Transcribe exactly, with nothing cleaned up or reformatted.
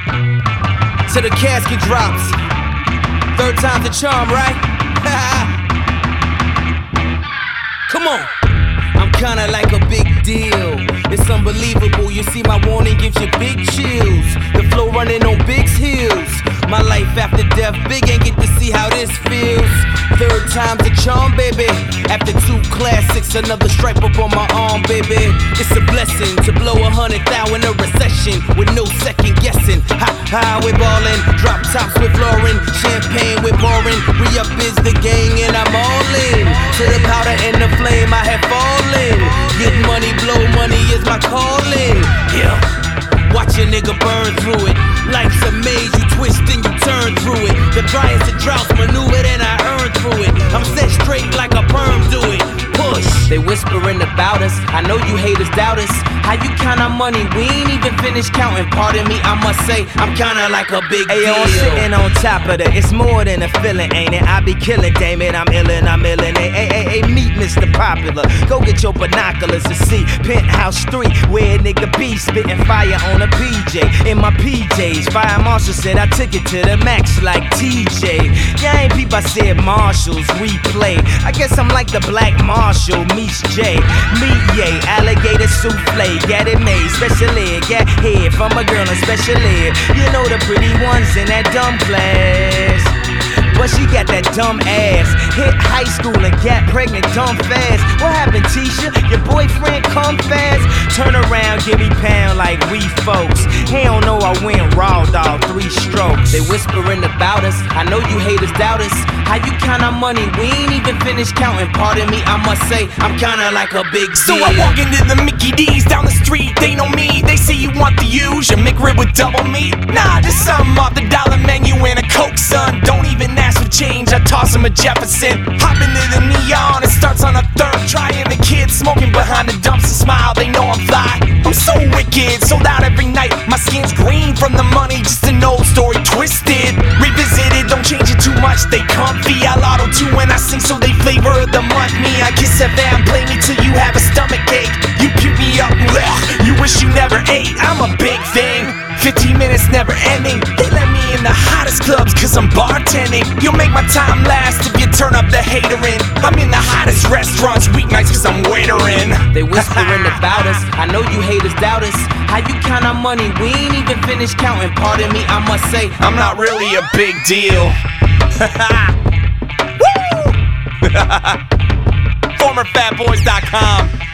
till the casket drops. Third time's a charm, right? Come on. I'm kinda like a big deal. It's unbelievable, you see my warning gives you big chills. The flow running on Big's heels. My life after death, Big ain't get to see how this feels. Third time's a charm, baby. After two classics, another stripe up on my arm, baby. It's a blessing to blow a hundred thou in a recession with no second guessing. Ha ha, we're ballin', drop tops with Lauren, champagne with Morin. Re-up is the gang and I'm all in. To the powder and the flame, I have fallen. Get money, blow money is my calling. Yeah. Watch a nigga burn through it. Life's a maze, you twist and you turn through it. The driest of droughts maneuver and I earn through it. I'm set straight like a perm do it. Push. They whispering about us. I know you haters doubt us. How you count our money? We ain't even finished counting. Pardon me, I must say, I'm kinda like a big Ayo, deal. I'm sitting on top of it. It's more than a feeling, ain't it? I be killing, damn it. I'm illin', I'm illin'. Hey, hey, hey, hey, meet Mister Popular. Go get your binoculars to see Penthouse three, where a nigga be spitting fire on a P J. In my P Js, Fire Marshal said I took it to the max like T J. Yeah, ain't people, I said Marshalls, replay. I guess I'm like the Black Marshall, meets J. Meet yay, alligator souffle, get it made, special ed, get head from a girl in special ed. You know the pretty ones in that dumb class. But she got that dumb ass. Hit high school and got pregnant dumb fast. What happened, Tisha? Your boyfriend come fast? Turn around, give me pound like we folks. He don't know I went raw dog, three strokes. They whispering about us. I know you haters doubt us. How you count our money? We ain't even finished counting. Pardon me, I must say, I'm kinda like a big So deal. I walk into the Mickey D's down the street, they know me. They say you want the use, your McRib with double meat. Nah, just something off the dollar menu and a Coke, son. Don't even ask for change, I toss him a Jefferson. Hop into the neon, it starts on a third try. And the kids smoking behind the dumpster smile, they know I'm fly. I'm so wicked, sold out every night. My skin's green from the money, just an old story twisted. Revisited, don't change it too much, they comfy. I lotto too when I sing, so they flavor of the month. Me, I kiss F M, play me till you have a stomach ache. You puke me up, blech, you wish you never ate. I'm a big thing, fifteen minutes never ending. They let me in the hottest clubs cause I'm bartending. You'll make my time last if you turn up the haterin'. I'm in the hottest restaurants weeknights cause I'm waitering. They whispering about us. I know you haters doubt us. How you count our money? We ain't even finished counting. Pardon me, I must say, I'm not really a big deal. Woo! Former Fat Boys dot com